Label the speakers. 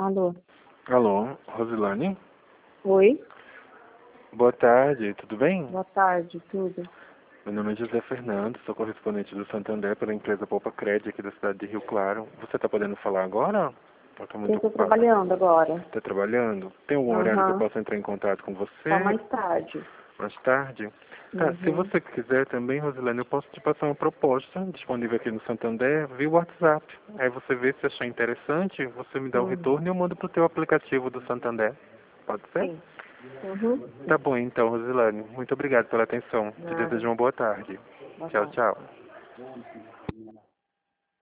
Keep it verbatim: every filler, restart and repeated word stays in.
Speaker 1: Alô?
Speaker 2: Alô, Rosilane?
Speaker 1: Oi?
Speaker 2: Boa tarde, tudo bem?
Speaker 1: Boa tarde, tudo?
Speaker 2: Meu nome é José Fernando, sou correspondente do Santander pela empresa Poupa Cred aqui da cidade de Rio Claro. Você está podendo falar agora? Eu tô muito
Speaker 1: Eu estou
Speaker 2: ocupado.
Speaker 1: trabalhando agora.
Speaker 2: Está trabalhando? Tem algum horário que eu
Speaker 1: Aham.
Speaker 2: possa entrar em contato com você?
Speaker 1: Só mais tarde.
Speaker 2: Mais tarde? Tá, se
Speaker 1: Uhum.
Speaker 2: você quiser também, Rosilane, eu posso te passar uma proposta disponível aqui no Santander via WhatsApp. Aí você vê se achar interessante, você me dá o
Speaker 1: Hum.
Speaker 2: retorno e eu mando pro teu aplicativo do Santander. Pode ser?
Speaker 1: Sim. Uhum.
Speaker 2: Tá bom então, Rosilane. Muito obrigado pela atenção. Te
Speaker 1: Nada.
Speaker 2: desejo uma boa tarde.
Speaker 1: Boa
Speaker 2: Tchau,
Speaker 1: tarde.
Speaker 2: tchau.